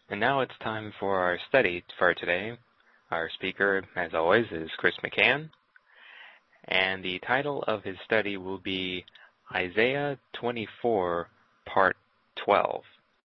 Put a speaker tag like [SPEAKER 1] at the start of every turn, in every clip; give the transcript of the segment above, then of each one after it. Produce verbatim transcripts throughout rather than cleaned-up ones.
[SPEAKER 1] And now it's time for our study for today. Our speaker, as always, is Chris McCann, and the title of his study will be Isaiah twenty-four, Part twelve.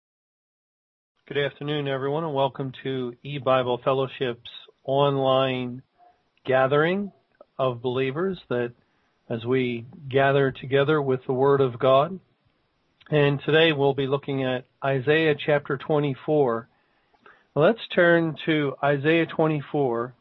[SPEAKER 2] Good afternoon, everyone, and welcome to E-Bible Fellowship's online gathering of believers that as we gather together with the Word of God. And today we'll be looking at Isaiah chapter twenty-four. Let's turn to Isaiah twenty-four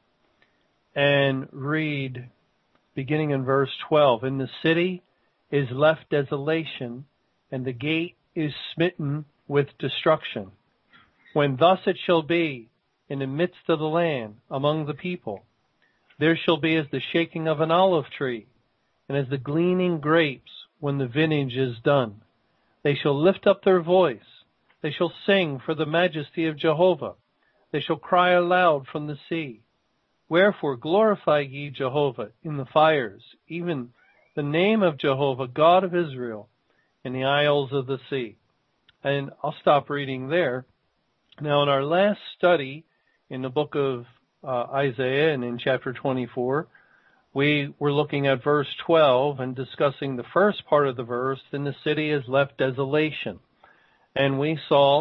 [SPEAKER 2] and read beginning in verse twelve. And the city is left desolation, and the gate is smitten with destruction. When thus it shall be in the midst of the land among the people, there shall be as the shaking of an olive tree, and as the gleaning grapes when the vintage is done. They shall lift up their voice. They shall sing for the majesty of Jehovah. They shall cry aloud from the sea. Wherefore glorify ye Jehovah in the fires, even the name of Jehovah, God of Israel, in the isles of the sea. And I'll stop reading there. Now, in our last study in the book of uh, Isaiah and in chapter twenty-four, we were looking at verse twelve and discussing the first part of the verse, then the city is left desolation. And we saw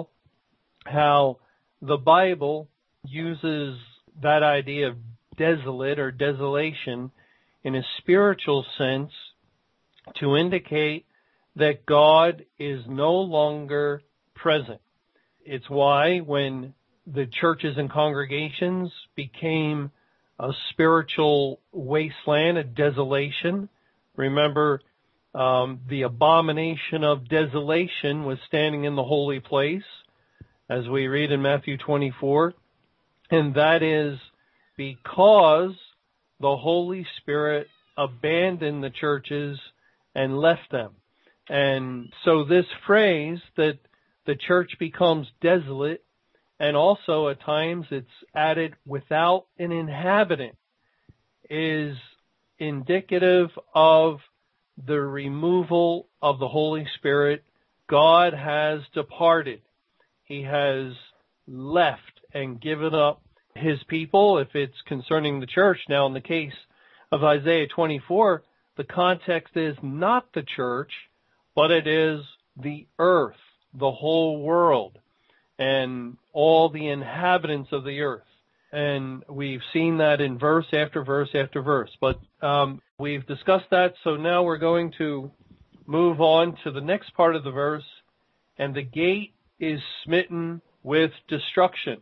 [SPEAKER 2] how the Bible uses that idea of desolate or desolation in a spiritual sense to indicate that God is no longer present. It's why when the churches and congregations became a spiritual wasteland, a desolation. Remember, um, the abomination of desolation was standing in the holy place, as we read in Matthew twenty-four. And that is because the Holy Spirit abandoned the churches and left them. And so this phrase that the church becomes desolate, and also at times it's added without an inhabitant, is indicative of the removal of the Holy Spirit. God has departed. He has left and given up his people, if it's concerning the church. Now, in the case of Isaiah twenty-four, the context is not the church, but it is the earth, the whole world, and all the inhabitants of the earth. And we've seen that in verse after verse after verse. But um, we've discussed that, so now we're going to move on to the next part of the verse. And the gate is smitten with destruction.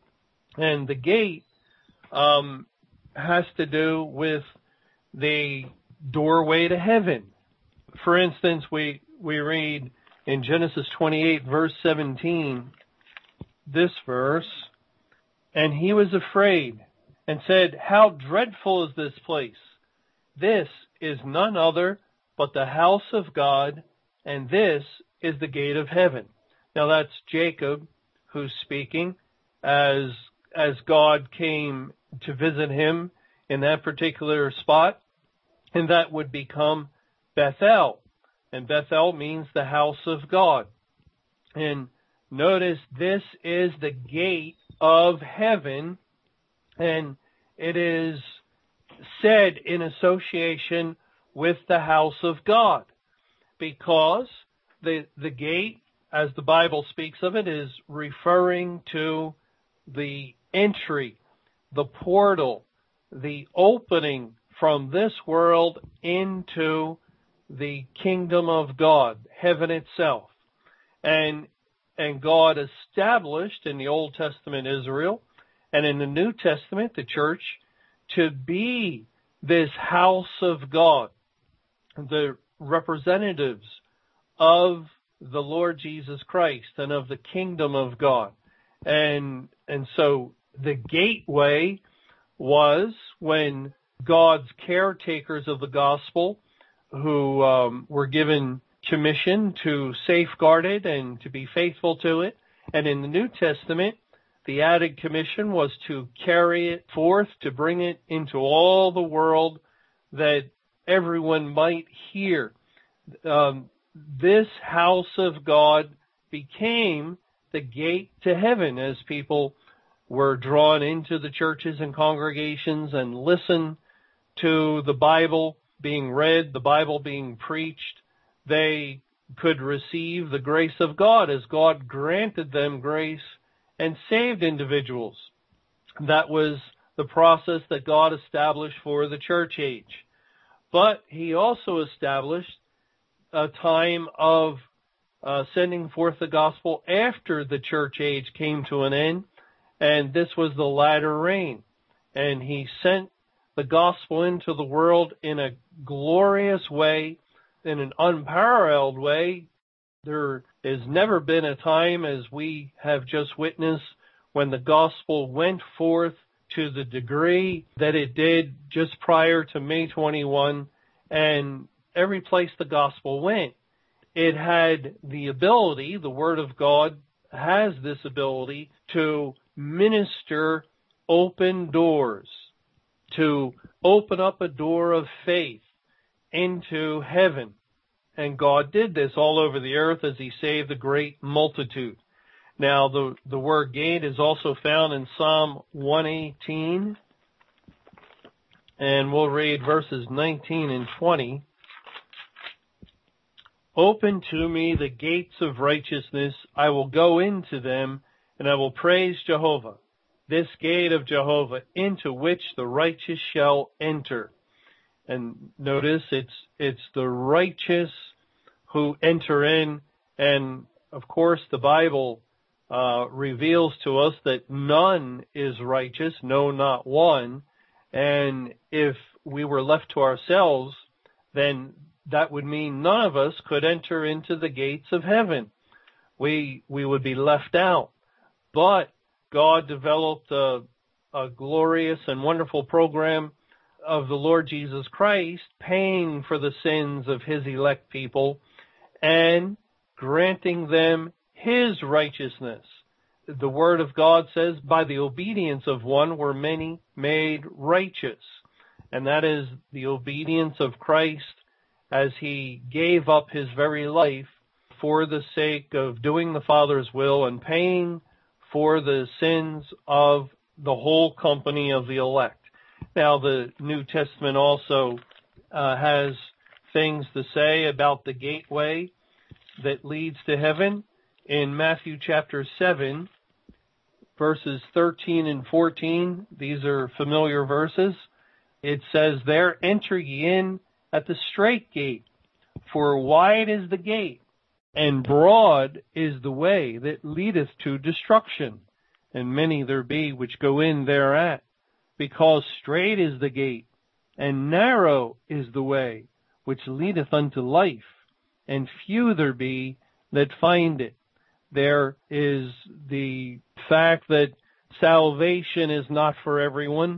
[SPEAKER 2] And the gate um, has to do with the doorway to heaven. For instance, we, we read in Genesis twenty-eight, verse seventeen, this verse, and he was afraid and said, how dreadful is this place? This is none other but the house of God, and this is the gate of heaven. Now that's Jacob who's speaking as, as God came to visit him in that particular spot, and that would become Bethel. And Bethel means the house of God. And notice this is the gate of heaven, and it is said in association with the house of God, because the the gate, as the Bible speaks of it, is referring to the entry, the portal, the opening from this world into the kingdom of God, heaven itself. And and God established in the Old Testament Israel and in the New Testament the church to be this house of God, the representatives of the Lord Jesus Christ and of the kingdom of God. And and so the gateway was when God's caretakers of the gospel, who um, were given commission to safeguard it and to be faithful to it. And in the New Testament, the added commission was to carry it forth, to bring it into all the world that everyone might hear. Um, this house of God became the gate to heaven as people were drawn into the churches and congregations and listened to the Bible being read, the Bible being preached. They could receive the grace of God as God granted them grace and saved individuals. That was the process that God established for the church age. But he also established a time of uh, sending forth the gospel after the church age came to an end, and this was the latter rain. And he sent the gospel into the world in a glorious way, in an unparalleled way. There has never been a time, as we have just witnessed, when the gospel went forth to the degree that it did just prior to May twenty-first, and every place the gospel went, it had the ability, the Word of God has this ability to minister open doors, to open up a door of faith into heaven. And God did this all over the earth as he saved a great multitude. Now, the, the word gate is also found in Psalm one eighteen, and we'll read verses nineteen and twenty. Open to me the gates of righteousness. I will go into them, and I will praise Jehovah. This gate of Jehovah, into which the righteous shall enter. And notice it's it's the righteous who enter in, and of course the Bible uh, reveals to us that none is righteous, no, not one. And if we were left to ourselves, then that would mean none of us could enter into the gates of heaven. We we would be left out. But God developed a, a glorious and wonderful program of the Lord Jesus Christ paying for the sins of his elect people and granting them his righteousness. The Word of God says, by the obedience of one were many made righteous. And that is the obedience of Christ as he gave up his very life for the sake of doing the Father's will and paying for the sins of the whole company of the elect. Now, the New Testament also uh, has things to say about the gateway that leads to heaven. In Matthew chapter seven, verses thirteen and fourteen, these are familiar verses. It says there, enter ye in at the strait gate, for wide is the gate, and broad is the way that leadeth to destruction, and many there be which go in thereat. Because strait is the gate, and narrow is the way which leadeth unto life, and few there be that find it. There is the fact that salvation is not for everyone.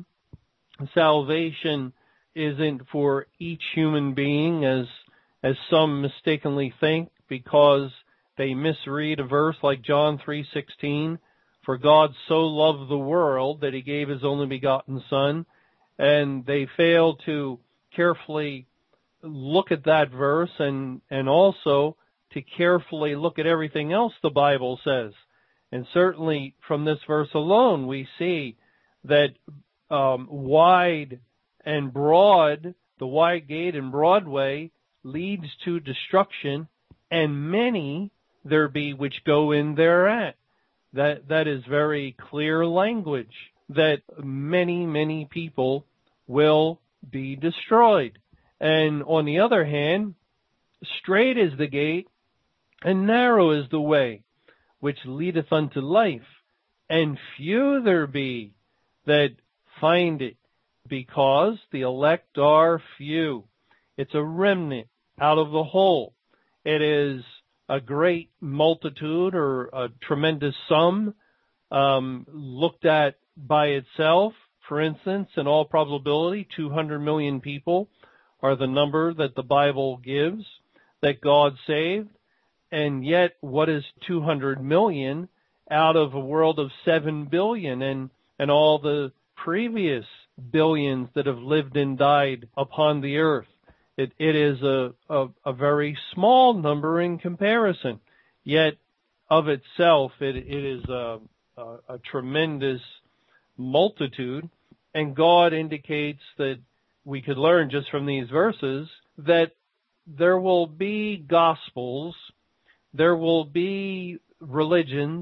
[SPEAKER 2] Salvation isn't for each human being, as as some mistakenly think, because they misread a verse like John three sixteen. For God so loved the world that he gave his only begotten Son, and they fail to carefully look at that verse and, and also to carefully look at everything else the Bible says. And certainly from this verse alone we see that um, wide and broad, the wide gate and broad way leads to destruction, and many there be which go in thereat. That that is very clear language, that many, many people will be destroyed. And on the other hand, strait is the gate, and narrow is the way which leadeth unto life, and few there be that find it, because the elect are few. It's a remnant out of the whole. It is a great multitude, or a tremendous sum, um, looked at by itself. For instance, in all probability, two hundred million people are the number that the Bible gives that God saved. And yet, what is two hundred million out of a world of seven billion and, and all the previous billions that have lived and died upon the earth? It, it is a, a, a very small number in comparison. Yet, of itself, it, it is a, a, a tremendous multitude, and God indicates that we could learn just from these verses that there will be gospels, there will be religions,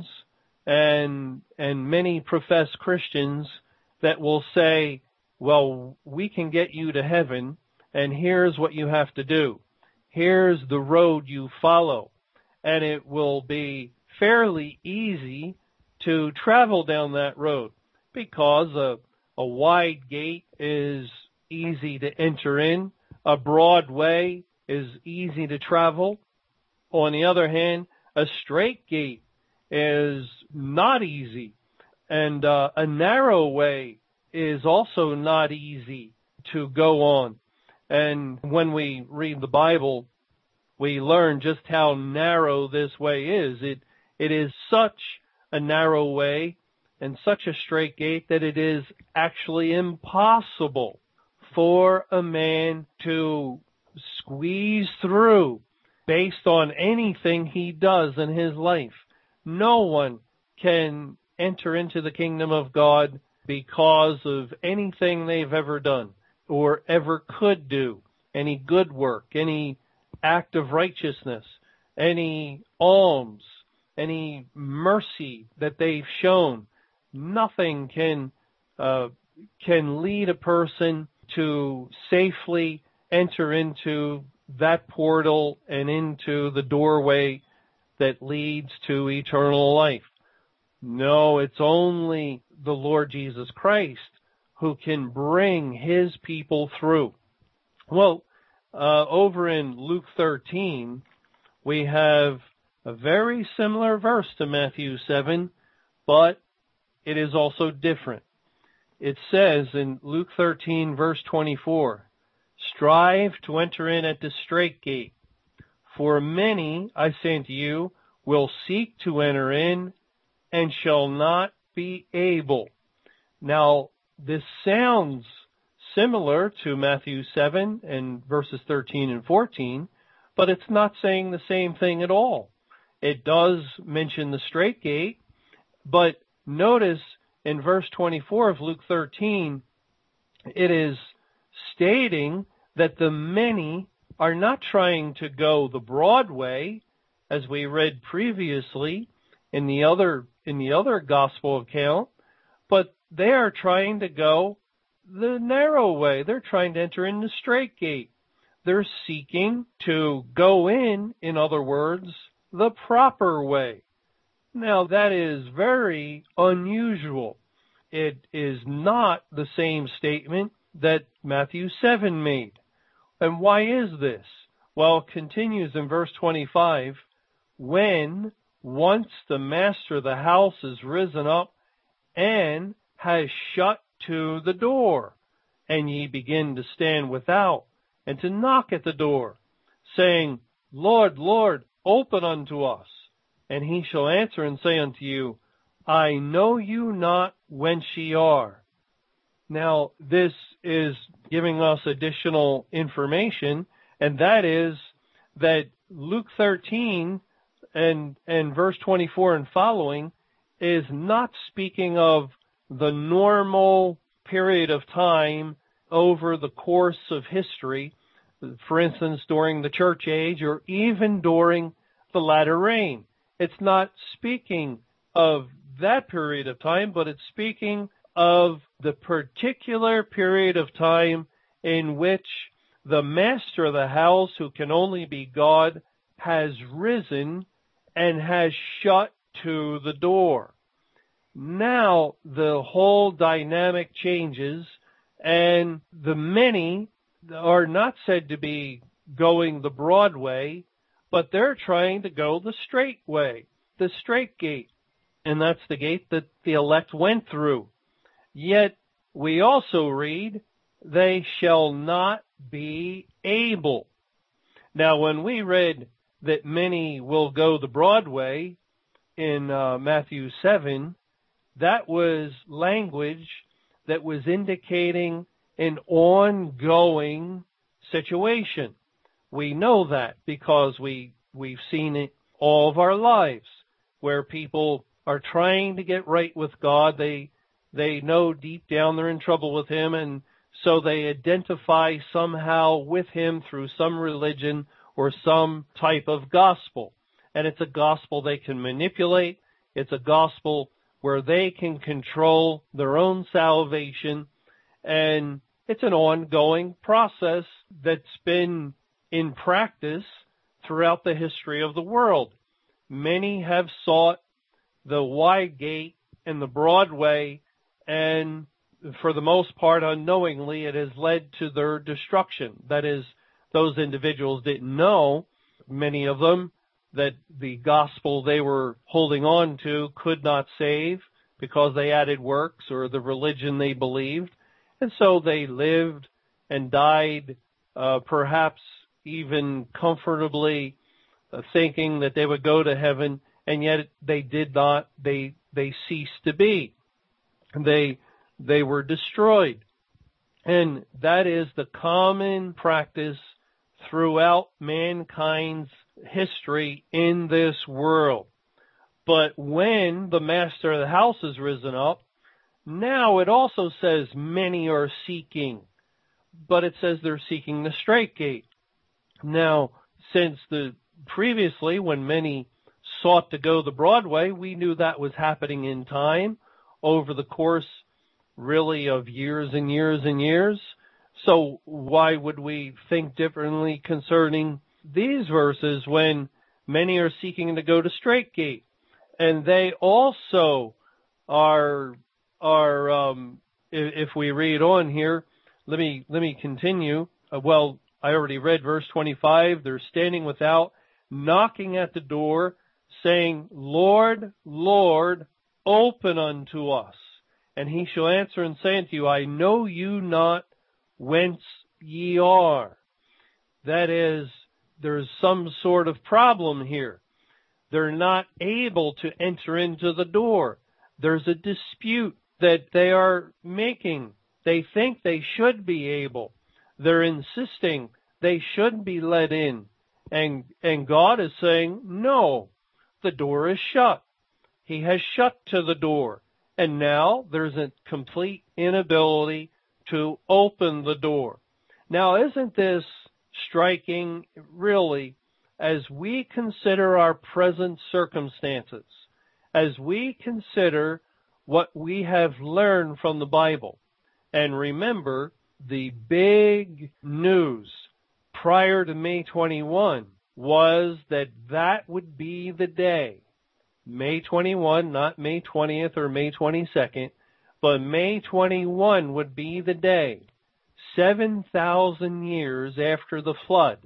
[SPEAKER 2] and and many professed Christians that will say, well, we can get you to heaven, and here's what you have to do. Here's the road you follow. And it will be fairly easy to travel down that road because a, a wide gate is easy to enter in. A broad way is easy to travel. On the other hand, a straight gate is not easy. And uh, a narrow way is also not easy to go on. And when we read the Bible, we learn just how narrow this way is. It it is such a narrow way and such a straight gate that it is actually impossible for a man to squeeze through based on anything he does in his life. No one can enter into the kingdom of God because of anything they've ever done or ever could do, any good work, any act of righteousness, any alms, any mercy that they've shown. Nothing can uh, can lead a person to safely enter into that portal and into the doorway that leads to eternal life. No, it's only the Lord Jesus Christ who can bring his people through. Well, uh, over in Luke thirteen, we have a very similar verse to Matthew seven, but it is also different. It says in Luke thirteen, verse twenty-four, "Strive to enter in at the strait gate, for many, I say unto you, will seek to enter in and shall not be able." Now, this sounds similar to Matthew seven and verses thirteen and fourteen, but it's not saying the same thing at all. It does mention the strait gate, but notice in verse twenty-four of Luke thirteen, it is stating that the many are not trying to go the broad way, as we read previously in the other in the other gospel account, but they are trying to go the narrow way. They're trying to enter in the strait gate. They're seeking to go in, in other words, the proper way. Now, that is very unusual. It is not the same statement that Matthew seven made. And why is this? Well, it continues in verse twenty-five, "When once the master of the house is risen up and has shut to the door, and ye begin to stand without, and to knock at the door, saying, Lord, Lord, open unto us. And he shall answer and say unto you, I know you not whence ye are." Now, this is giving us additional information, and that is that Luke thirteen and, and verse twenty-four and following is not speaking of the normal period of time over the course of history, for instance, during the church age or even during the latter rain. It's not speaking of that period of time, but it's speaking of the particular period of time in which the master of the house, who can only be God, has risen and has shut to the door. Now the whole dynamic changes, and the many are not said to be going the broad way, but they're trying to go the straight way, the straight gate. And that's the gate that the elect went through. Yet we also read, they shall not be able. Now, when we read that many will go the broad way in uh, Matthew seven, that was language that was indicating an ongoing situation. We know that because we, we've seen it all of our lives. where people are trying to get right with God. They they know deep down they're in trouble with Him, and so they identify somehow with Him through some religion or some type of gospel. And it's a gospel they can manipulate. It's a gospel where they can control their own salvation. And it's an ongoing process that's been in practice throughout the history of the world. Many have sought the wide gate and the broad way, and for the most part, unknowingly, it has led to their destruction. That is, those individuals didn't know, many of them, that the gospel they were holding on to could not save because they added works or the religion they believed. And so they lived and died, uh, perhaps even comfortably, uh, thinking that they would go to heaven, and yet they did not. They they ceased to be. They they were destroyed. And that is the common practice throughout mankind's history in this world. But when the master of the house has risen up, now it also says many are seeking, but it says they're seeking the straight gate. Now, since the previously when many sought to go the broad way, we knew that was happening in time over the course really of years and years and years. So why would we think differently concerning these verses when many are seeking to go to straight gate? And they also are, are, um, if, if we read on here, let me, let me continue. Uh, well, I already read verse twenty-five. They're standing without, knocking at the door, saying, Lord, Lord, open unto us. And he shall answer and say unto you, I know you not whence ye are. That is, there's some sort of problem here. They're not able to enter into the door. There's a dispute that they are making. They think they should be able. They're insisting they should be let in. And, and God is saying, no, the door is shut. He has shut to the door. And now there's a complete inability to open the door. Now, isn't this striking, really, as we consider our present circumstances, as we consider what we have learned from the Bible, and remember the big news prior to May twenty-first was that that would be the day, May twenty-first, not May twentieth or May twenty-second, but May twenty-first would be the day, seven thousand years after the flood,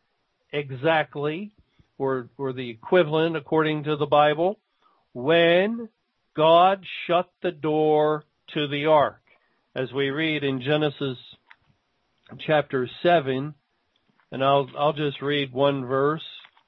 [SPEAKER 2] exactly, or, or the equivalent according to the Bible, when God shut the door to the ark. As we read in Genesis chapter seven, and I'll, I'll just read one verse.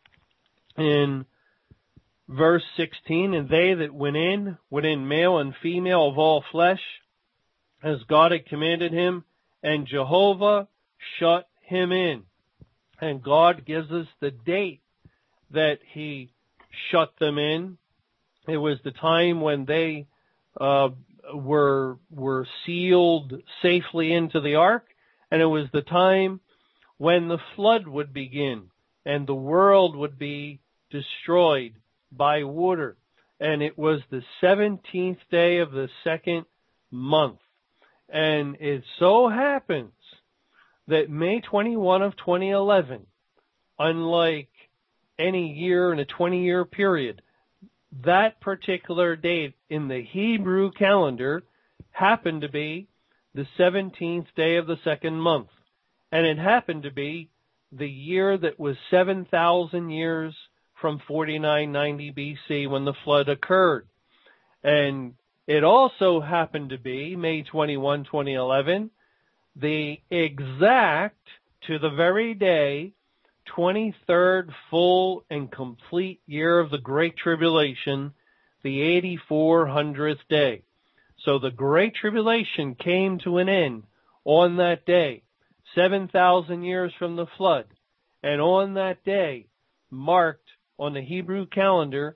[SPEAKER 2] In verse sixteen, and they that went in, went in male and female of all flesh, as God had commanded him, and Jehovah shut him in. And God gives us the date that he shut them in. It was the time when they uh, were were sealed safely into the ark, and it was the time when the flood would begin, and the world would be destroyed by water. And it was the seventeenth day of the second month. And it so happens that May twenty-first of twenty eleven, unlike any year in a twenty-year period, that particular date in the Hebrew calendar happened to be the seventeenth day of the second month. And it happened to be the year that was seven thousand years from forty-nine ninety B C when the flood occurred. And it also happened to be May twenty-first, twenty eleven, the exact, to the very day, twenty-third full and complete year of the Great Tribulation, the eighty-four hundredth day. So the Great Tribulation came to an end on that day, seven thousand years from the flood. And on that day, marked on the Hebrew calendar,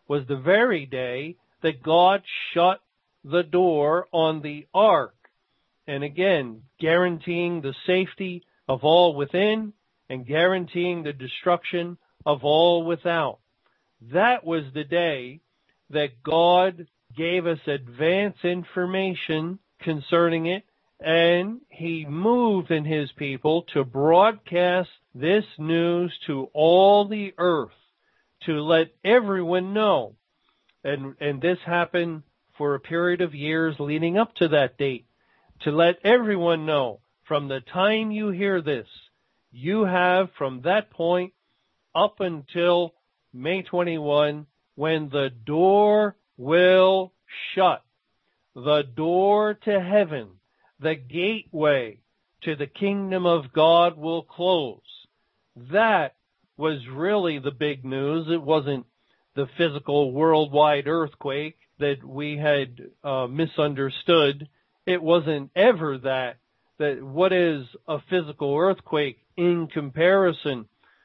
[SPEAKER 2] was the very day that God shut the door on the ark. And again, guaranteeing the safety of all within and guaranteeing the destruction of all without. That was the day that God gave us advance information concerning it, and He moved in His people to broadcast this news to all the earth, to let everyone know. And, and this happened for a period of years leading up to that date, to let everyone know from the time you hear this, you have from that point up until May twenty-first, when the door will shut, the door to heaven, the gateway to the kingdom of God will close. That was really the big news. It wasn't the physical worldwide earthquake that we had uh, misunderstood. It wasn't ever that. That what is a physical earthquake in comparison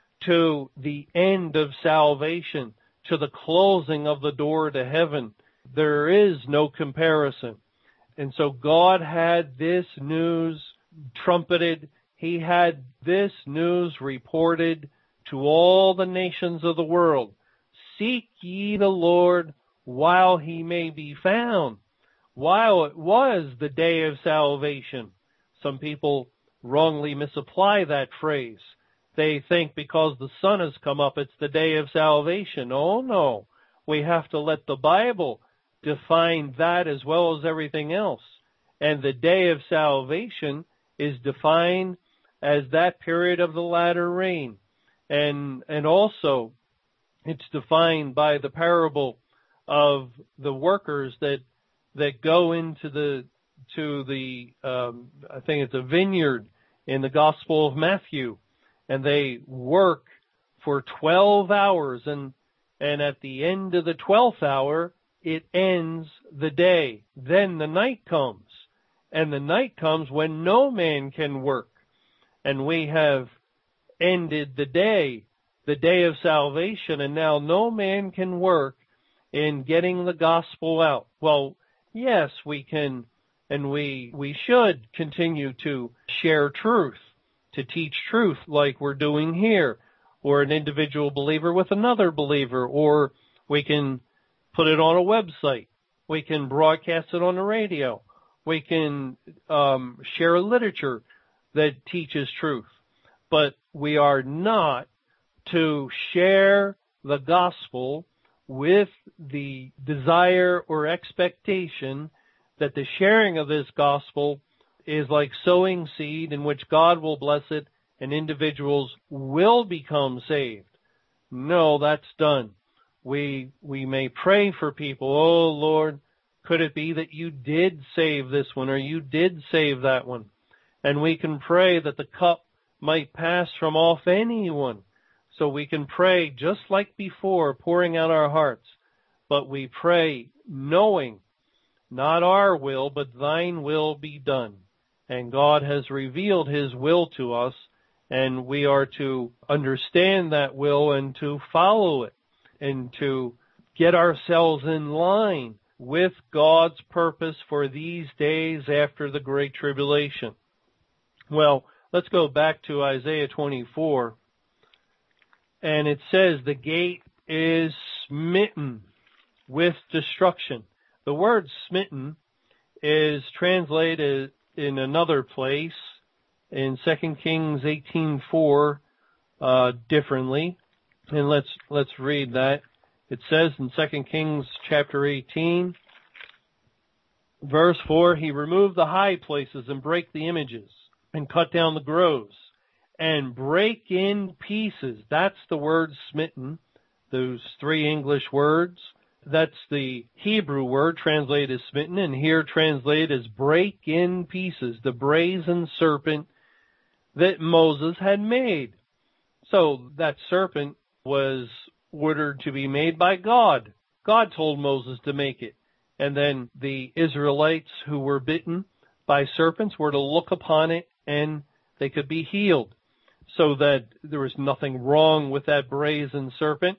[SPEAKER 2] to the end of salvation, to the closing of the door to heaven? There is no comparison. And so God had this news trumpeted. He had this news reported to all the nations of the world. Seek ye the Lord while He may be found. While it was the day of salvation. Some people wrongly misapply that phrase. They think because the sun has come up, it's the day of salvation. Oh no. We have to let the Bible define that as well as everything else. And the day of salvation is defined as that period of the latter rain. And, and also, it's defined by the parable of the workers that, that go into the, to the, um, I think it's a vineyard in the Gospel of Matthew, and they work for twelve hours, and, and at the end of the twelfth hour, it ends the day. Then the night comes, and the night comes when no man can work. And we have ended the day, the day of salvation, and now no man can work in getting the gospel out. Well, yes, we can, and we, we should continue to share truth, to teach truth like we're doing here, or an individual believer with another believer, or we can put it on a website. We can broadcast it on the radio. We can um, share literature that teaches truth. But we are not to share the gospel with the desire or expectation that the sharing of this gospel is like sowing seed in which God will bless it and individuals will become saved. No, that's done. We, we may pray for people. Oh Lord, could it be that you did save this one or you did save that one? And we can pray that the cup might pass from off anyone. So we can pray just like before, pouring out our hearts. But we pray knowing not our will, but thine will be done. And God has revealed His will to us, and we are to understand that will and to follow it, and to get ourselves in line with God's purpose for these days after the Great Tribulation. Well, let's go back to Isaiah twenty-four. And it says, the gate is smitten with destruction. The word smitten is translated in another place in Second Kings eighteen four uh, differently. And let's let's read that. It says in Second Kings chapter eighteen, verse four, he removed the high places and brake the images and cut down the groves and break in pieces. That's the word smitten, those three English words. That's the Hebrew word translated as smitten, and here translated as break in pieces, the brazen serpent that Moses had made. So that serpent was ordered to be made by God. God told Moses to make it. And then the Israelites who were bitten by serpents were to look upon it and they could be healed. So that there was nothing wrong with that brazen serpent.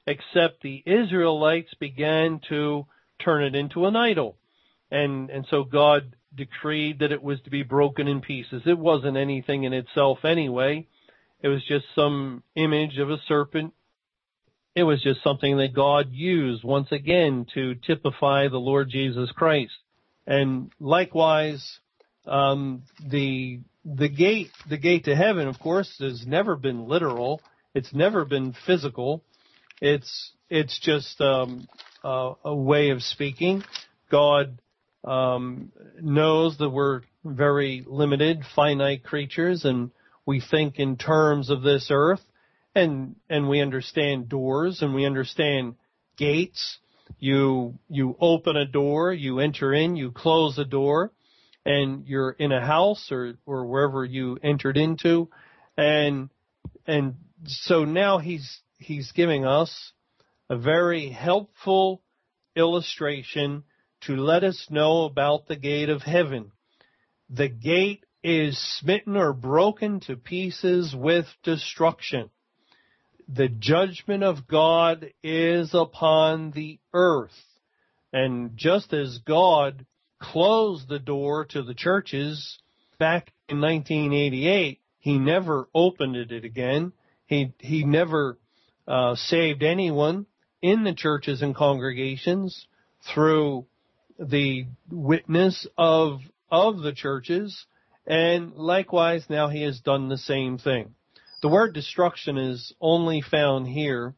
[SPEAKER 2] except the Israelites began to turn it into an idol. And, and so God decreed that it was to be broken in pieces. It wasn't anything in itself anyway. It was just some image of a serpent. It was just something that God used once again to typify the Lord Jesus Christ. And likewise, um, the the gate the gate to heaven, of course, has never been literal. It's never been physical. It's it's just um, uh, a way of speaking. God um, knows that we're very limited, finite creatures, and we think in terms of this earth. And, and we understand doors and we understand gates. You, you open a door, you enter in, you close a door, and you're in a house or, or wherever you entered into. And, and so now he's, he's giving us a very helpful illustration to let us know about the gate of heaven. The gate is smitten or broken to pieces with destruction. The judgment of God is upon the earth. And just as God closed the door to the churches back in nineteen eighty-eight, he never opened it again. He, he never uh, saved anyone in the churches and congregations through the witness of, of the churches. And likewise, now he has done the same thing. The word destruction is only found here.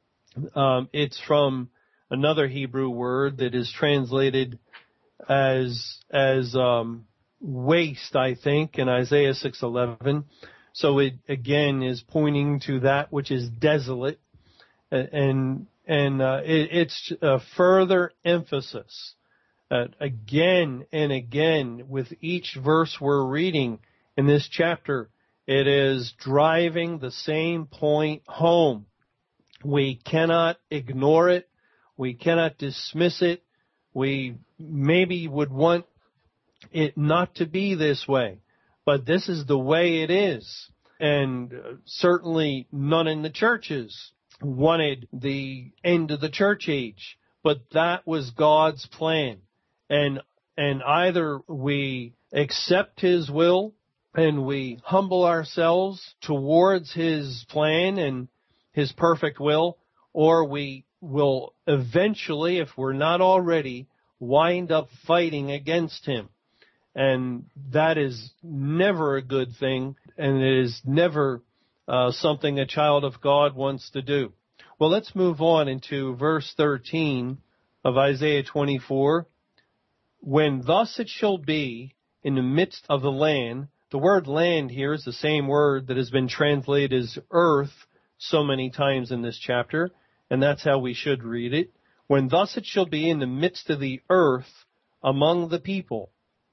[SPEAKER 2] Um, it's from another Hebrew word that is translated as as um, waste, I think, in Isaiah six eleven. So it again is pointing to that which is desolate, and and uh, it, it's a further emphasis uh, again and again with each verse we're reading in this chapter. It is driving the same point home. We cannot ignore it. We cannot dismiss it. We maybe would want it not to be this way, but this is the way it is. And certainly none in the churches wanted the end of the church age, but that was God's plan. And, and either we accept His will and we humble ourselves towards His plan and His perfect will, or we will eventually, if we're not already, wind up fighting against Him. And that is never a good thing, and it is never uh, something a child of God wants to do. Well, let's move on into verse thirteen of Isaiah twenty-four. When thus it shall be in the midst of the land. The word land here is the same word that has been translated as earth so many times in this chapter, and that's how we should read it. When thus it shall be in the midst of the earth among the people.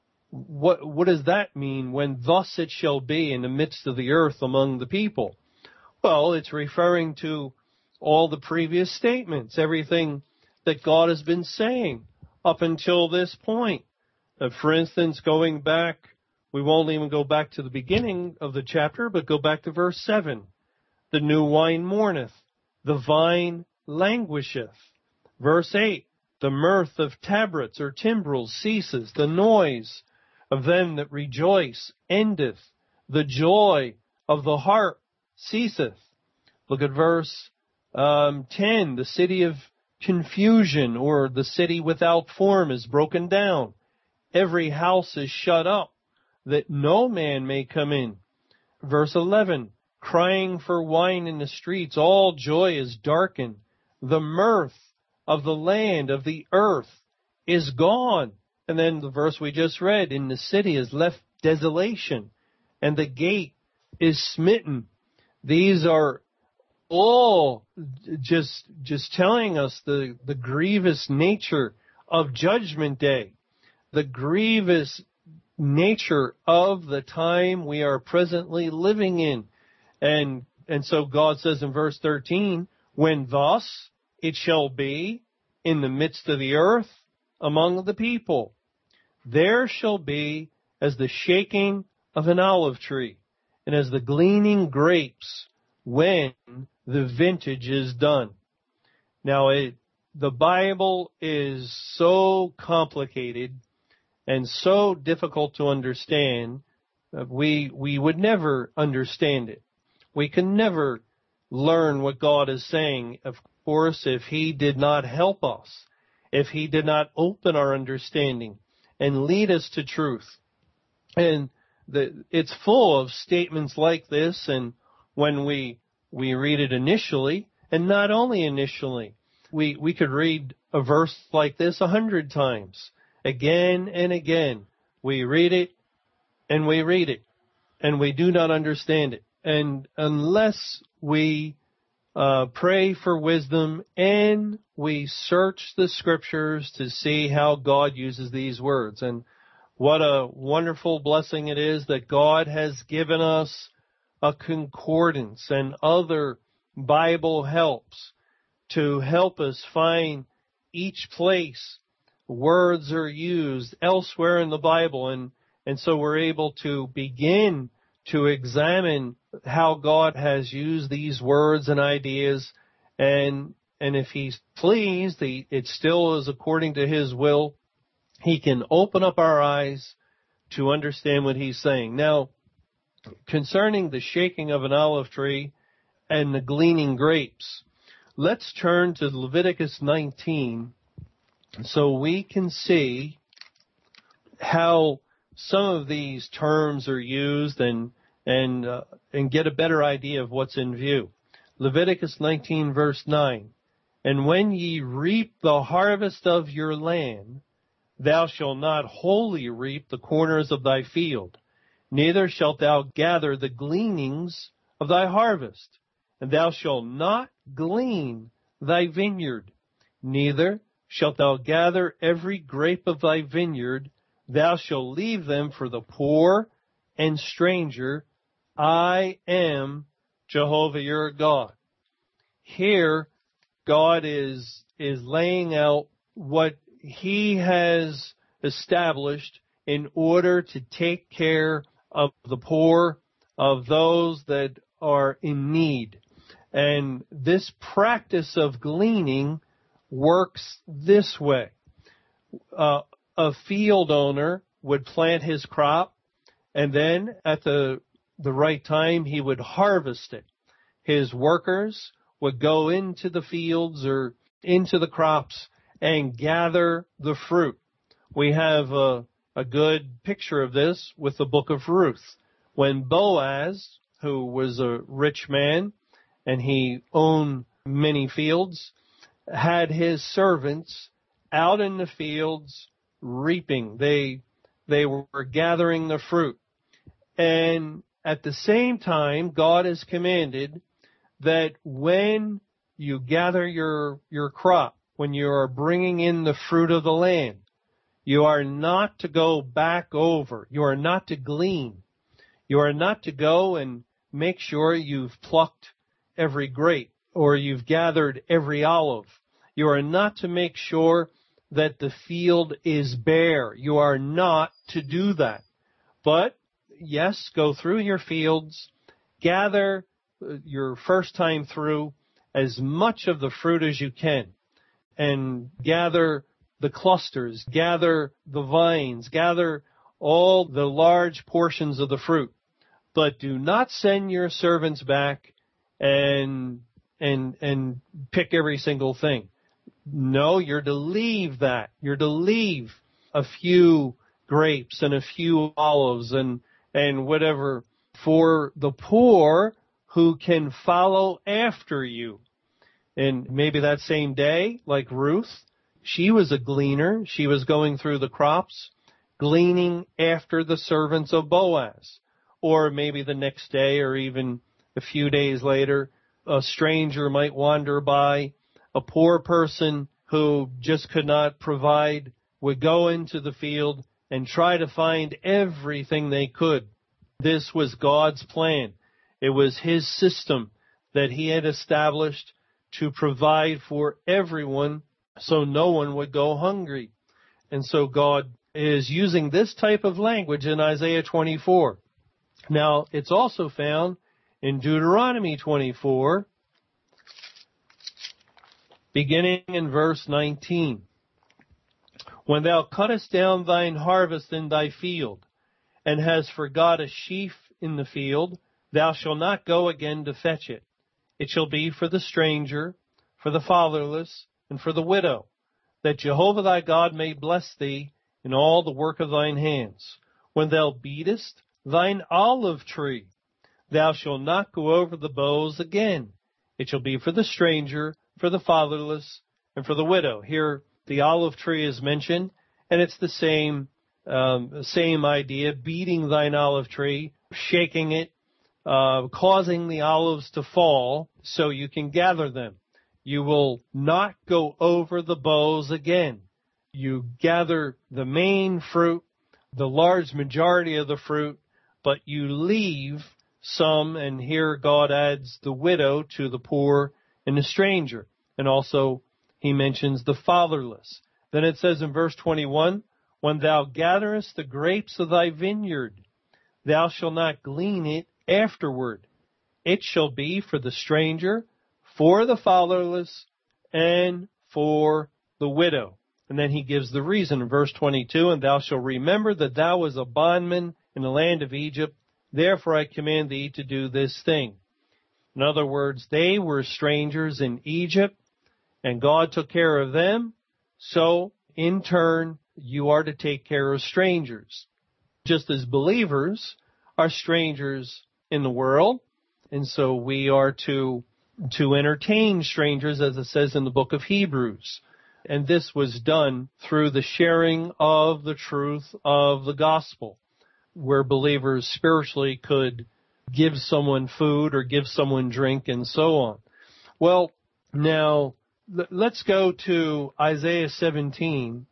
[SPEAKER 2] What, what does that mean, when thus it shall be in the midst of the earth among the people? Well, it's referring to all the previous statements, everything that God has been saying up until this point. Uh, for instance, going back, we won't even go back to the beginning of the chapter, but go back to verse seven. The new wine mourneth, the vine languisheth. Verse eight, the mirth of tabrets or timbrels ceases, the noise of them that rejoice endeth, the joy of the harp ceaseth. Look at verse um, ten, the city of confusion, or the city without form, is broken down. Every house is shut up, that no man may come in. Verse eleven, crying for wine in the streets, all joy is darkened. The mirth of the land, of the earth, is gone. And then the verse we just read, in the city is left desolation, and the gate is smitten. These are all just just telling us the, the grievous nature of Judgment Day, the grievous nature of the time we are presently living in. And and so God says in verse thirteen, when thus it shall be in the midst of the earth among the people, there shall be as the shaking of an olive tree, and as the gleaning grapes when the vintage is done. Now, it, the Bible is so complicated and so difficult to understand, uh, we we would never understand it. We can never learn what God is saying, of course, if He did not help us, if He did not open our understanding and lead us to truth. And the, it's full of statements like this, and when we we read it initially, and not only initially, we, we could read a verse like this a hundred times, again and again. We read it, and we read it, and we do not understand it. And unless we uh, pray for wisdom and we search the Scriptures to see how God uses these words. And what a wonderful blessing it is that God has given us a concordance and other Bible helps to help us find each place words are used elsewhere in the Bible. And, and so we're able to begin to examine how God has used these words and ideas. And, and if He's pleased, he, it still is according to His will. He can open up our eyes to understand what He's saying. Now, concerning the shaking of an olive tree and the gleaning grapes, let's turn to Leviticus nineteen so we can see how some of these terms are used and and uh, and get a better idea of what's in view. Leviticus nineteen, verse nine, "And when ye reap the harvest of your land, thou shalt not wholly reap the corners of thy field, neither shalt thou gather the gleanings of thy harvest. And thou shalt not glean thy vineyard, neither shalt thou gather every grape of thy vineyard. Thou shalt leave them for the poor and stranger. I am Jehovah your God." Here, God is, is laying out what He has established in order to take care of the poor, of those that are in need. And this practice of gleaning works this way. Uh, a field owner would plant his crop, and then at the, the right time, he would harvest it. His workers would go into the fields or into the crops and gather the fruit. We have a, a good picture of this with the book of Ruth. When Boaz, who was a rich man, and he owned many fields, had his servants out in the fields reaping. They, they were gathering the fruit. And at the same time, God has commanded that when you gather your, your crop, when you are bringing in the fruit of the land, you are not to go back over. You are not to glean. You are not to go and make sure you've plucked every grape or you've gathered every olive. You are not to make sure that the field is bare. You are not to do that. But, yes, go through your fields, gather your first time through as much of the fruit as you can, and gather the clusters, gather the vines, gather all the large portions of the fruit. But do not send your servants back and and and pick every single thing. No, you're to leave that. You're to leave a few grapes and a few olives and and whatever for the poor who can follow after you. And maybe that same day, like Ruth, she was a gleaner. She was going through the crops, gleaning after the servants of Boaz. Or maybe the next day or even a few days later, a stranger might wander by. A poor person who just could not provide would go into the field and try to find everything they could. This was God's plan. It was His system that He had established to provide for everyone so no one would go hungry. And so God is using this type of language in Isaiah twenty-four. Now, it's also found in Deuteronomy twenty-four. beginning in verse nineteen. When thou cuttest down thine harvest in thy field, and hast forgot a sheaf in the field, thou shalt not go again to fetch it. It shall be for the stranger, for the fatherless, and for the widow, that Jehovah thy God may bless thee in all the work of thine hands. When thou beatest thine olive tree, thou shalt not go over the boughs again. It shall be for the stranger, for the fatherless, and for the widow. Here the olive tree is mentioned, and it's the same um, same idea, beating thine olive tree, shaking it, uh, causing the olives to fall so you can gather them. You will not go over the boughs again. You gather the main fruit, the large majority of the fruit, but you leave some, and here God adds the widow to the poor and the stranger. And also he mentions the fatherless. Then it says in verse twenty-one, when thou gatherest the grapes of thy vineyard, thou shalt not glean it afterward. It shall be for the stranger, for the fatherless, and for the widow. And then he gives the reason in verse twenty-two, and thou shalt remember that thou was a bondman in the land of Egypt, therefore I command thee to do this thing. In other words, they were strangers in Egypt, and God took care of them, so in turn, you are to take care of strangers. Just as believers are strangers in the world, and so we are to, to entertain strangers, as it says in the book of Hebrews. And this was done through the sharing of the truth of the gospel, where believers spiritually could give someone food or give someone drink and so on. Well, now let's go to Isaiah seventeen,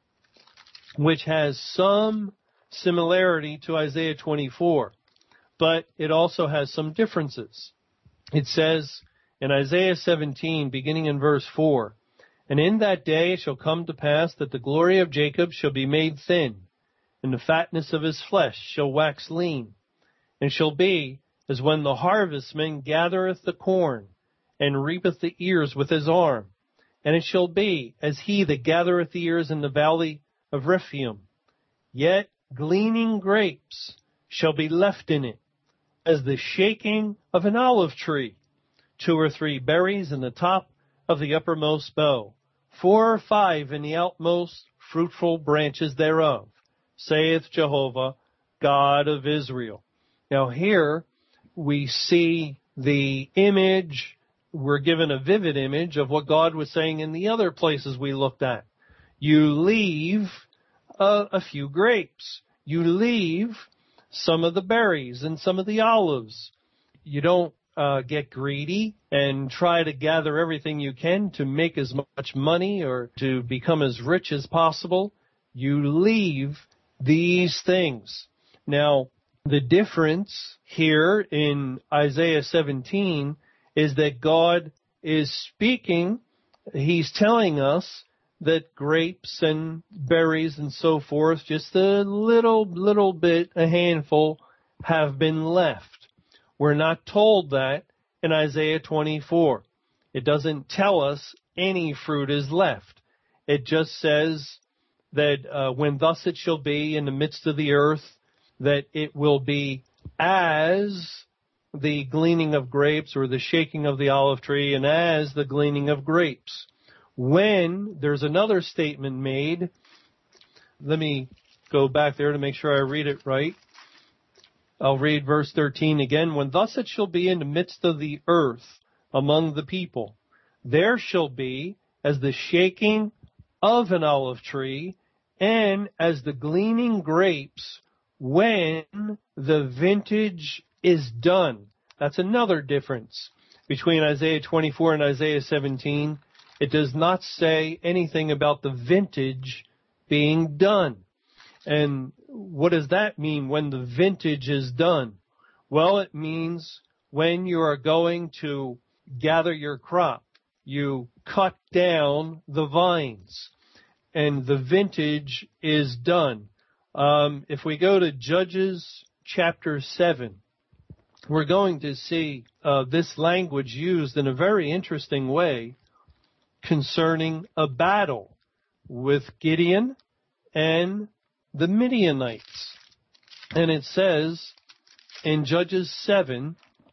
[SPEAKER 2] which has some similarity to Isaiah twenty-four, but it also has some differences. It says in Isaiah seventeen, beginning in verse four, and in that day it shall come to pass that the glory of Jacob shall be made thin, and the fatness of his flesh shall wax lean, and shall be as when the harvestman gathereth the corn, and reapeth the ears with his arm. And it shall be as he that gathereth the ears in the valley of Rephaim. Yet gleaning grapes shall be left in it, as the shaking of an olive tree. Two or three berries in the top of the uppermost bough, four or five in the outmost fruitful branches thereof, saith Jehovah, God of Israel. Now here we see the image, we're given a vivid image of what God was saying in the other places we looked at. You leave a, a few grapes. You leave some of the berries and some of the olives. You don't uh, get greedy and try to gather everything you can to make as much money or to become as rich as possible. You leave these things. Now, the difference here in Isaiah seventeen is that God is speaking, he's telling us that grapes and berries and so forth, just a little, little bit, a handful, have been left. We're not told that in Isaiah twenty-four. It doesn't tell us any fruit is left. It just says that uh, when thus it shall be in the midst of the earth, that it will be as the gleaning of grapes or the shaking of the olive tree and as the gleaning of grapes. When there's another statement made, let me go back there to make sure I read it right. I'll read verse thirteen again. When thus it shall be in the midst of the earth among the people, there shall be as the shaking of an olive tree and as the gleaning grapes when the vintage is done. That's another difference between Isaiah twenty-four and Isaiah seventeen. It does not say anything about the vintage being done. And what does that mean when the vintage is done? Well, it means when you are going to gather your crop, you cut down the vines and the vintage is done. Um, if we go to Judges chapter seven, we're going to see uh, this language used in a very interesting way. concerning a battle with Gideon and the Midianites. And it says in Judges seven,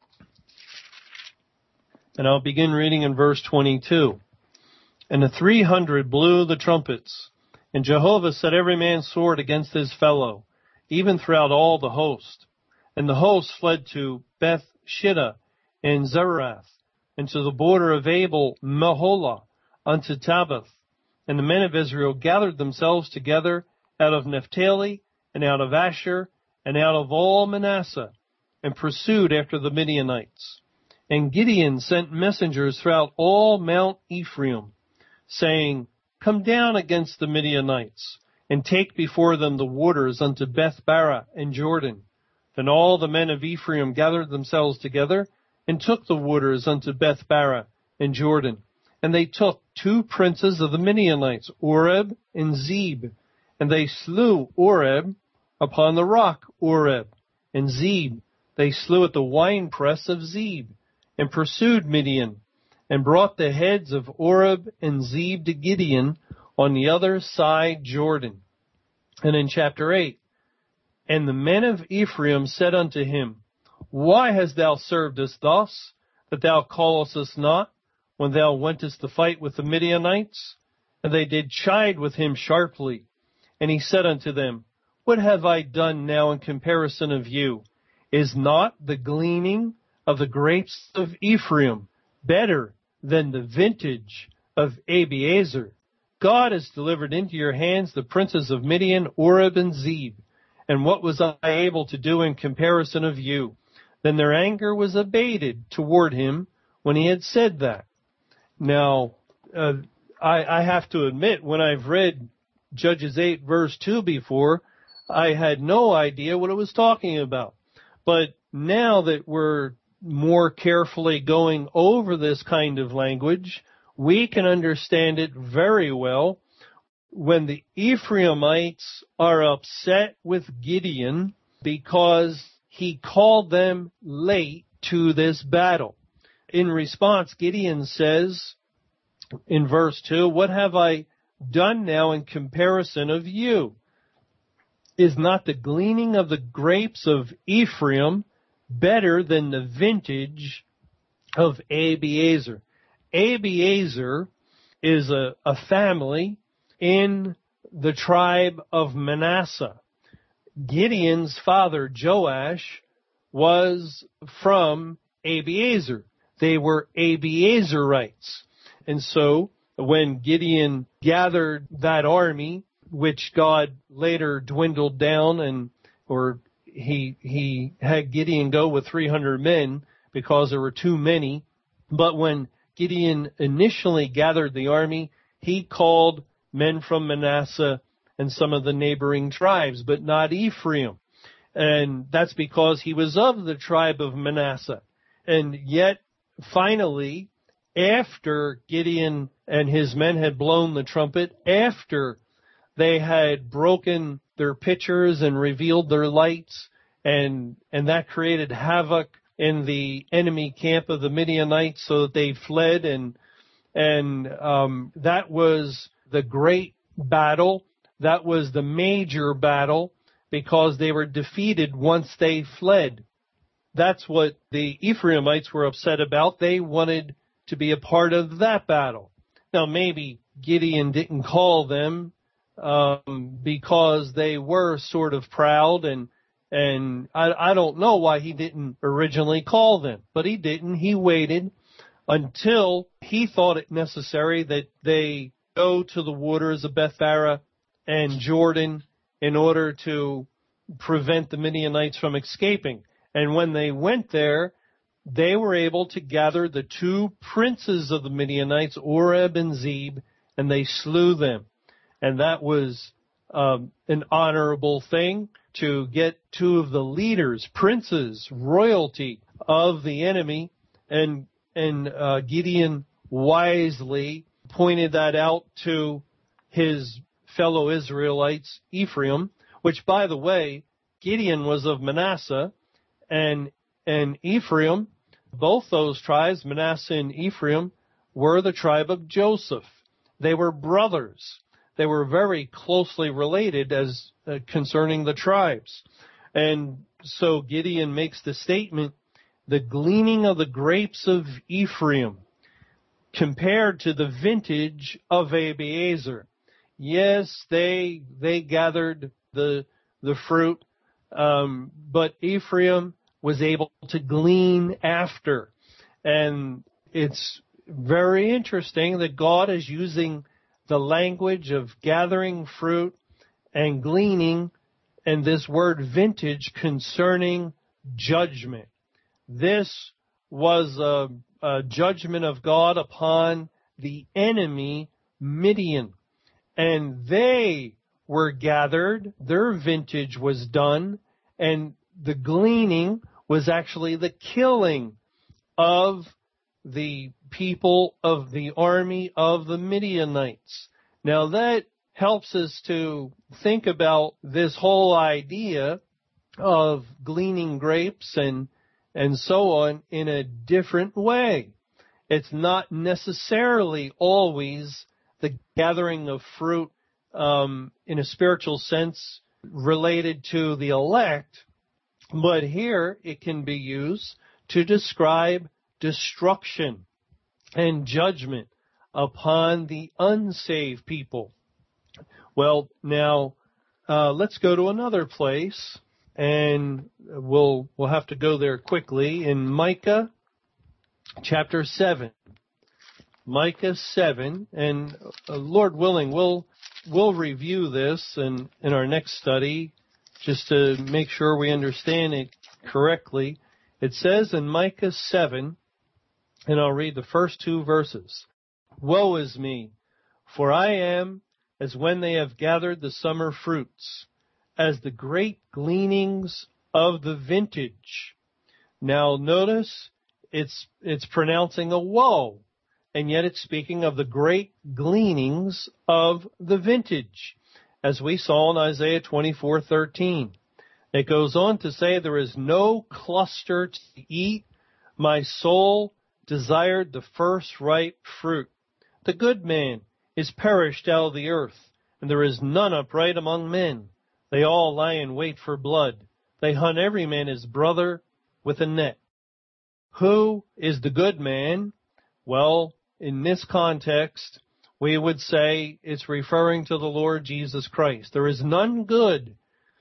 [SPEAKER 2] and I'll begin reading in verse twenty-two. And the three hundred blew the trumpets, and Jehovah set every man's sword against his fellow, even throughout all the host. And the host fled to Beth Shittah and Zerath, and to the border of Abel Meholah, unto Tabbath. And the men of Israel gathered themselves together out of Naphtali, and out of Asher, and out of all Manasseh, and pursued after the Midianites. And Gideon sent messengers throughout all Mount Ephraim, saying, Come down against the Midianites, and take before them the waters unto Beth-barah and Jordan. Then all the men of Ephraim gathered themselves together, and took the waters unto Beth-barah and Jordan. And they took two princes of the Midianites, Oreb and Zeb. And they slew Oreb upon the rock Oreb, and Zeb they slew at the winepress of Zeb, and pursued Midian, and brought the heads of Oreb and Zeb to Gideon on the other side Jordan. And in chapter eight, And the men of Ephraim said unto him, Why hast thou served us thus, that thou callest us not, when thou wentest to fight with the Midianites? And they did chide with him sharply. And he said unto them, What have I done now in comparison of you? Is not the gleaning of the grapes of Ephraim better than the vintage of Abiezer? God has delivered into your hands the princes of Midian, Oreb and Zeb. And what was I able to do in comparison of you? Then their anger was abated toward him when he had said that. Now, uh, I, I have to admit, when I've read Judges eight verse two before, I had no idea what it was talking about. But now that we're more carefully going over this kind of language, we can understand it very well. When the Ephraimites are upset with Gideon because he called them late to this battle. In response, Gideon says in verse two, What have I done now in comparison of you? Is not the gleaning of the grapes of Ephraim better than the vintage of Abiezer? Abiezer is a, a family in the tribe of Manasseh. Gideon's father, Joash, was from Abiezer. They were Abiezerites. And so when Gideon gathered that army, which God later dwindled down, and or he he had Gideon go with three hundred men because there were too many. But when Gideon initially gathered the army, he called men from Manasseh and some of the neighboring tribes, but not Ephraim. And that's because he was of the tribe of Manasseh. And yet, finally, after Gideon and his men had blown the trumpet, after they had broken their pitchers and revealed their lights, and and that created havoc in the enemy camp of the Midianites so that they fled, and and um, that was the great battle. That was the major battle because they were defeated once they fled. That's what the Ephraimites were upset about. They wanted to be a part of that battle. Now, maybe Gideon didn't call them um, because they were sort of proud, and and I, I don't know why he didn't originally call them, but he didn't. He waited until he thought it necessary that they go to the waters of Beth-barah and Jordan in order to prevent the Midianites from escaping. And when they went there, they were able to gather the two princes of the Midianites, Oreb and Zeb, and they slew them. And that was um, an honorable thing, to get two of the leaders, princes, royalty of the enemy. And and uh, Gideon wisely pointed that out to his fellow Israelites, Ephraim, which, by the way, Gideon was of Manasseh, and and Ephraim, both those tribes, Manasseh and Ephraim, were the tribe of Joseph. They were brothers. They were very closely related as uh, concerning the tribes. And so Gideon makes the statement, the gleaning of the grapes of Ephraim compared to the vintage of Abiezer. Yes, they they gathered the the fruit, um, but Ephraim was able to glean after. And it's very interesting that God is using the language of gathering fruit and gleaning and this word vintage concerning judgment. This was a, a judgment of God upon the enemy, Midian. And they were gathered, their vintage was done, and the gleaning was actually the killing of the people of the army of the Midianites. Now that helps us to think about this whole idea of gleaning grapes and and so on in a different way. It's not necessarily always the gathering of fruit um, in a spiritual sense related to the elect, but here it can be used to describe destruction and judgment upon the unsaved people. Well, now uh, let's go to another place, and we'll we'll have to go there quickly in Micah chapter seven. Micah seven, and uh, Lord willing, we'll we'll review this in, in our next study just to make sure we understand it correctly. It says in Micah seven, and I'll read the first two verses. Woe is me, for I am as when they have gathered the summer fruits, as the great gleanings of the vintage. Now notice it's it's pronouncing a woe, and yet it's speaking of the great gleanings of the vintage, as we saw in Isaiah twenty-four thirteen. It goes on to say, there is no cluster to eat. My soul desired the first ripe fruit. The good man is perished out of the earth, and there is none upright among men. They all lie in wait for blood. They hunt every man his brother with a net. Who is the good man? Well, in this context, we would say it's referring to the Lord Jesus Christ. There is none good,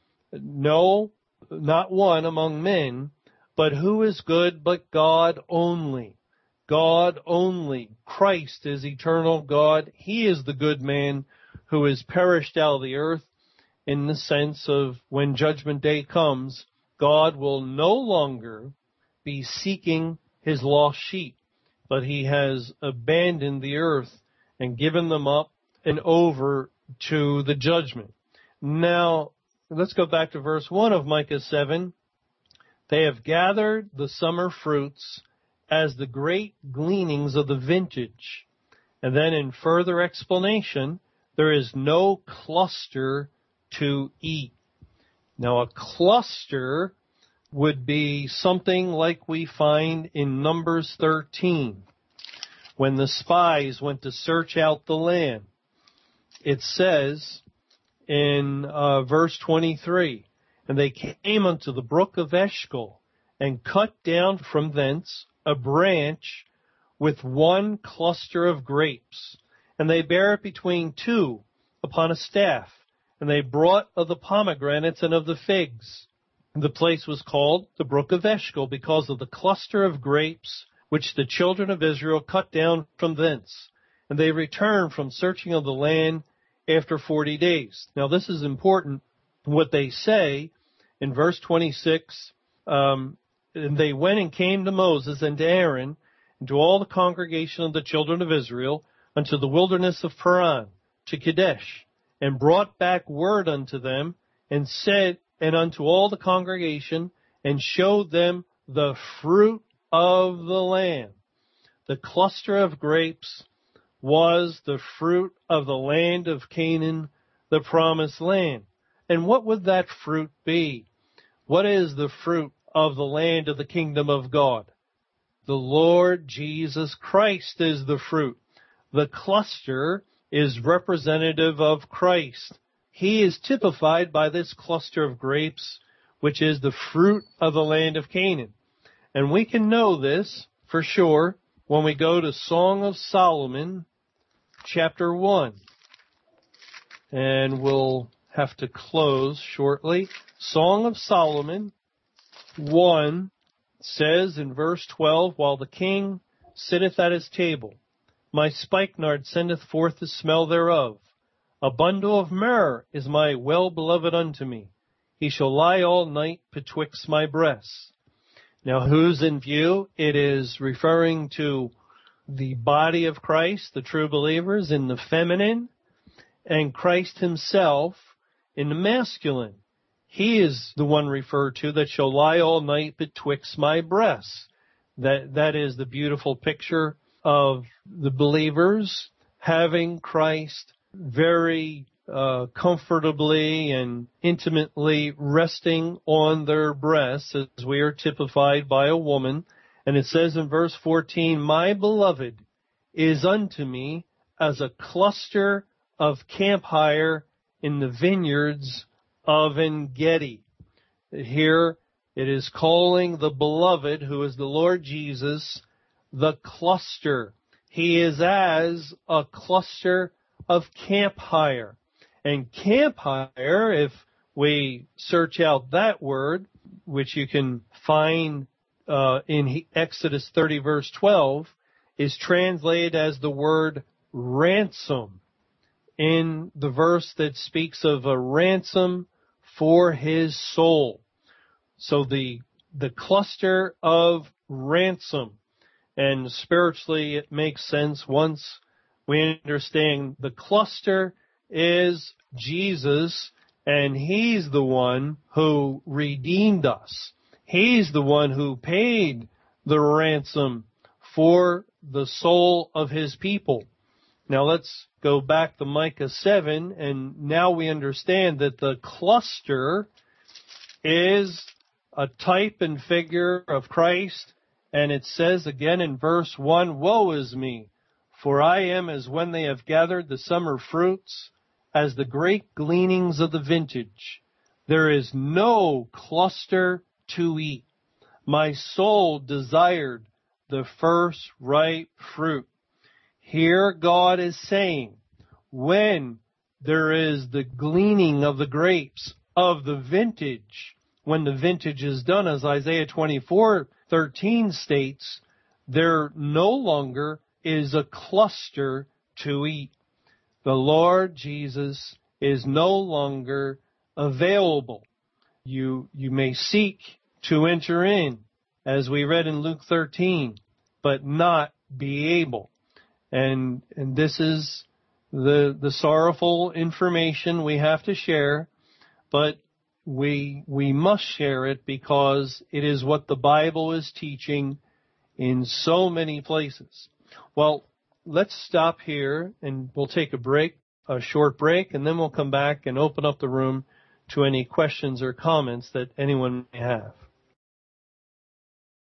[SPEAKER 2] no, not one among men, but who is good but God only? God only. Christ is eternal God. He is the good man who is perished out of the earth, in the sense of when judgment day comes, God will no longer be seeking his lost sheep, but he has abandoned the earth and given them up and over to the judgment. Now, let's go back to verse one of Micah seven. They have gathered the summer fruits as the great gleanings of the vintage. And then in further explanation, there is no cluster to eat. Now a cluster would be something like we find in Numbers thirteen, when the spies went to search out the land. It says in uh, verse twenty-three, and they came unto the brook of Eshcol, and cut down from thence a branch with one cluster of grapes, and they bare it between two upon a staff, and they brought of the pomegranates and of the figs. The place was called the brook of Eshcol, because of the cluster of grapes which the children of Israel cut down from thence. And they returned from searching of the land after forty days. Now this is important, what they say in verse twenty-six, um, and they went and came to Moses and to Aaron and to all the congregation of the children of Israel unto the wilderness of Paran, to Kadesh, and brought back word unto them, and said, and unto all the congregation, and showed them the fruit of the land. The cluster of grapes was the fruit of the land of Canaan, the promised land. And what would that fruit be? What is the fruit of the land of the kingdom of God? The Lord Jesus Christ is the fruit. The cluster is representative of Christ. He is typified by this cluster of grapes, which is the fruit of the land of Canaan. And we can know this for sure when we go to Song of Solomon, chapter one. And we'll have to close shortly. Song of Solomon one says in verse twelve, while the king sitteth at his table, my spikenard sendeth forth the smell thereof. A bundle of myrrh is my well-beloved unto me. He shall lie all night betwixt my breasts. Now, who's in view? It is referring to the body of Christ, the true believers, in the feminine, and Christ himself in the masculine. He is the one referred to that shall lie all night betwixt my breasts. That, that is the beautiful picture of the believers having Christ very uh, comfortably and intimately resting on their breasts, as we are typified by a woman. And it says in verse fourteen, my beloved is unto me as a cluster of camphire in the vineyards of En-gedi. Here it is calling the beloved, who is the Lord Jesus, the cluster. He is as a cluster of camphire. And camphire, if we search out that word, which you can find uh, in Exodus thirty verse twelve, is translated as the word ransom in the verse that speaks of a ransom for his soul. So the the cluster of ransom, and spiritually it makes sense once we understand the cluster is Jesus, and he's the one who redeemed us. He's the one who paid the ransom for the soul of his people. Now let's go back to Micah seven, and now we understand that the cluster is a type and figure of Christ, and it says again in verse one, woe is me, for I am as when they have gathered the summer fruits, as the great gleanings of the vintage. There is no cluster to eat. My soul desired the first ripe fruit. Here God is saying, when there is the gleaning of the grapes of the vintage, when the vintage is done, as Isaiah twenty-four thirteen states, there no longer is a cluster to eat. The Lord Jesus is no longer available. You, you may seek to enter in, as we read in Luke thirteen, but not be able. And, and this is the, the sorrowful information we have to share, but we, we must share it because it is what the Bible is teaching in so many places. Well, let's stop here and we'll take a break, a short break, and then we'll come back and open up the room to any questions or comments that anyone may have.